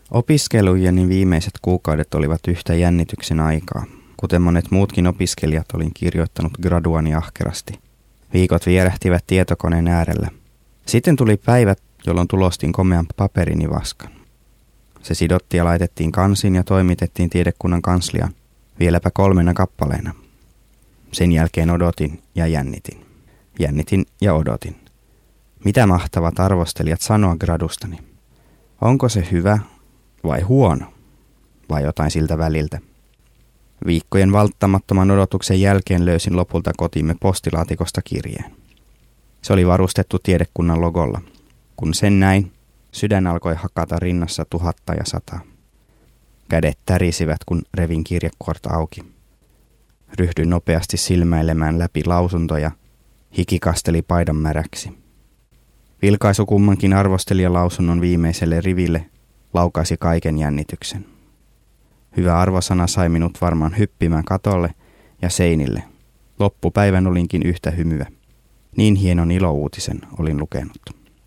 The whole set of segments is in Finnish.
Opiskelujeni viimeiset kuukaudet olivat yhtä jännityksen aikaa. Kuten monet muutkin opiskelijat, olin kirjoittanut graduani ahkerasti. Viikot vierähtivät tietokoneen äärellä. Sitten tuli päivät, jolloin tulostin komean paperinivaskan. Se sidottiin ja laitettiin kansiin ja toimitettiin tiedekunnan kansliaan, vieläpä 3 kappaleena. Sen jälkeen odotin ja jännitin. Jännitin ja odotin. Mitä mahtavat arvostelijat sanoa gradustani? Onko se hyvä vai huono? Vai jotain siltä väliltä? Viikkojen valtamattoman odotuksen jälkeen löysin lopulta kotimme postilaatikosta kirjeen. Se oli varustettu tiedekunnan logolla. Kun sen näin, sydän alkoi hakata rinnassa 1000 ja 100. Kädet tärisivät, kun revin kirjekuorta auki. Ryhdyin nopeasti silmäilemään läpi lausuntoja. Hiki kasteli paidan märäksi. Vilkaisu kummankin arvostelijalausunnon viimeiselle riville laukaisi kaiken jännityksen. Hyvä arvosana sai minut varmaan hyppimään katolle ja seinille. Loppupäivän olinkin yhtä hymyä. Niin hienon ilouutisen olin lukenut.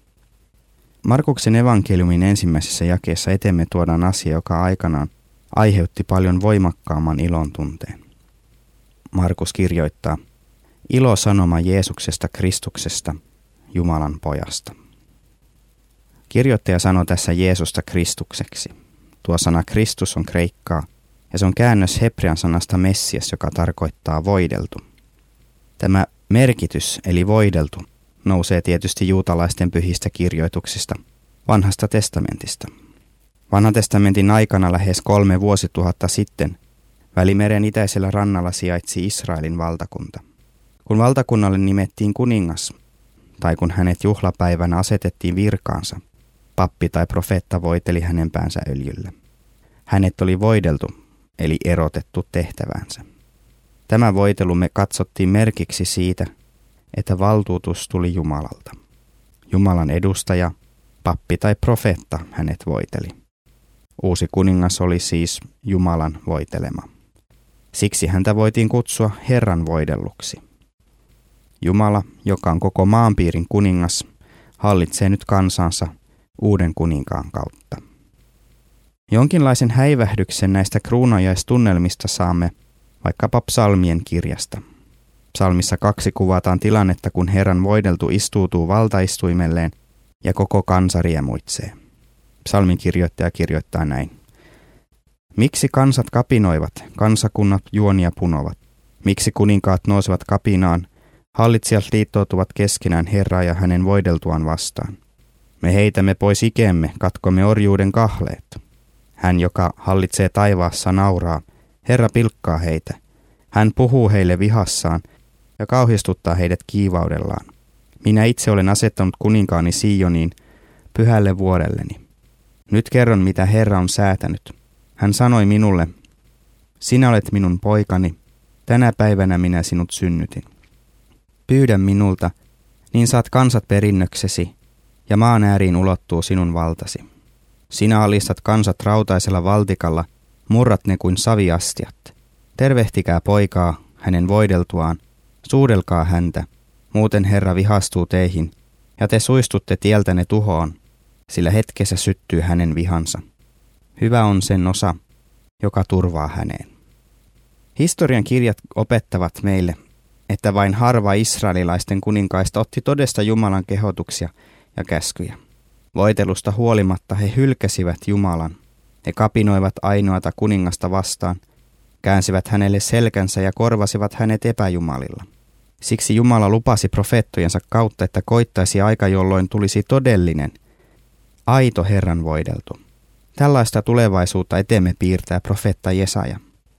Markuksen evankeliumin ensimmäisessä jakeessa eteemme tuodaan asia, joka aikanaan aiheutti paljon voimakkaamman ilon tunteen. Markus kirjoittaa: ilosanoma Jeesuksesta Kristuksesta, Jumalan pojasta. Kirjoittaja sanoo tässä Jeesusta Kristukseksi. Tuo sana Kristus on kreikkaa ja se on käännös hebrean sanasta Messias, joka tarkoittaa voideltu. Tämä merkitys eli voideltu nousee tietysti juutalaisten pyhistä kirjoituksista, Vanhasta testamentista. Vanhan testamentin aikana lähes 3 vuosituhatta sitten Välimeren itäisellä rannalla sijaitsi Israelin valtakunta. Kun valtakunnalle nimettiin kuningas, tai kun hänet juhlapäivänä asetettiin virkaansa, pappi tai profeetta voiteli hänen päänsä öljyllä. Hänet oli voideltu, eli erotettu tehtäväänsä. Tämä voitelu me katsottiin merkiksi siitä, että valtuutus tuli Jumalalta. Jumalan edustaja, pappi tai profeetta hänet voiteli. Uusi kuningas oli siis Jumalan voitelema. Siksi häntä voitiin kutsua Herran voidelluksi. Jumala, joka on koko maanpiirin kuningas, hallitsee nyt kansansa uuden kuninkaan kautta. Jonkinlaisen häivähdyksen näistä kruunajaistunnelmista saamme vaikkapa psalmien kirjasta. Psalmissa 2 kuvataan tilannetta, kun Herran voideltu istuutuu valtaistuimelleen ja koko kansa riemuitsee. Psalmin kirjoittaja kirjoittaa näin: miksi kansat kapinoivat, kansakunnat juonia punovat? Miksi kuninkaat nousevat kapinaan, hallitsijat liittoutuvat keskenään Herraa ja hänen voideltuaan vastaan? Me heitämme pois ikeemme, katkomme orjuuden kahleet. Hän, joka hallitsee taivaassa, nauraa. Herra pilkkaa heitä. Hän puhuu heille vihassaan ja kauhistuttaa heidät kiivaudellaan. Minä itse olen asettanut kuninkaani Sioniin, pyhälle vuorelleni. Nyt kerron, mitä Herra on säätänyt. Hän sanoi minulle: sinä olet minun poikani, tänä päivänä minä sinut synnytin. Pyydä minulta, niin saat kansat perinnöksesi, ja maan ääriin ulottuu sinun valtasi. Sinä alistat kansat rautaisella valtikalla, murrat ne kuin saviastiat. Tervehtikää poikaa hänen voideltuaan, suudelkaa häntä, muuten Herra vihastuu teihin, ja te suistutte tieltäne tuhoon, sillä hetkessä syttyy hänen vihansa. Hyvä on sen osa, joka turvaa häneen. Historian kirjat opettavat meille, että vain harva israelilaisten kuninkaista otti todesta Jumalan kehotuksia ja käskyjä. Voitelusta huolimatta he hylkäsivät Jumalan. He kapinoivat ainoata kuningasta vastaan, käänsivät hänelle selkänsä ja korvasivat hänet epäjumalilla. Siksi Jumala lupasi profeettojensa kautta, että koittaisi aika, jolloin tulisi todellinen, aito Herran voideltu. Tällaista tulevaisuutta eteemme piirtää profeetta Jesaja.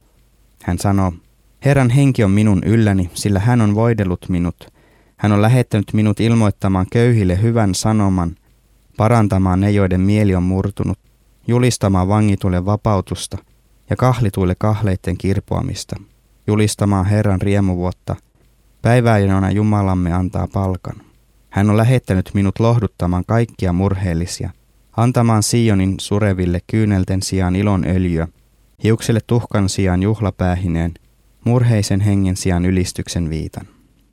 Hän sanoo: Herran henki on minun ylläni, sillä hän on voidellut minut. Hän on lähettänyt minut ilmoittamaan köyhille hyvän sanoman, parantamaan ne, joiden mieli on murtunut, julistamaan vangituille vapautusta ja kahlituille kahleitten kirpoamista, julistamaan Herran riemuvuotta, päivää, jona Jumalamme antaa palkan. Hän on lähettänyt minut lohduttamaan kaikkia murheellisia, antamaan Sionin sureville kyynelten sijaan ilon öljyä, hiuksille tuhkan sijaan juhlapäähineen, murheisen hengen sijaan ylistyksen viitan.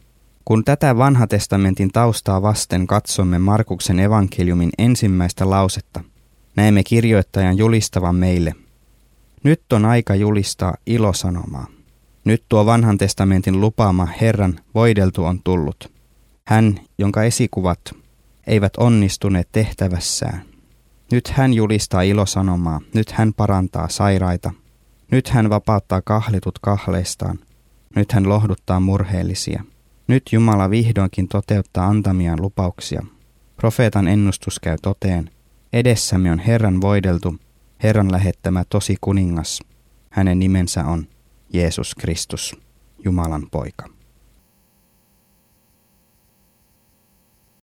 Kun tätä vanhatestamentin taustaa vasten katsomme Markuksen evankeliumin ensimmäistä lausetta, Näemme kirjoittajan julistavan meille: nyt on aika julistaa ilosanomaa. Nyt tuo vanhan testamentin lupaama Herran voideltu on tullut. Hän, jonka esikuvat eivät onnistuneet tehtävässään. Nyt hän julistaa ilosanomaa, nyt hän parantaa sairaita. Nyt hän vapauttaa kahlitut kahleistaan. Nyt hän lohduttaa murheellisia. Nyt Jumala vihdoinkin toteuttaa antamiaan lupauksia. Profeetan ennustus käy toteen. Edessämme on Herran voideltu, Herran lähettämä tosi kuningas. Hänen nimensä on Jeesus Kristus, Jumalan poika.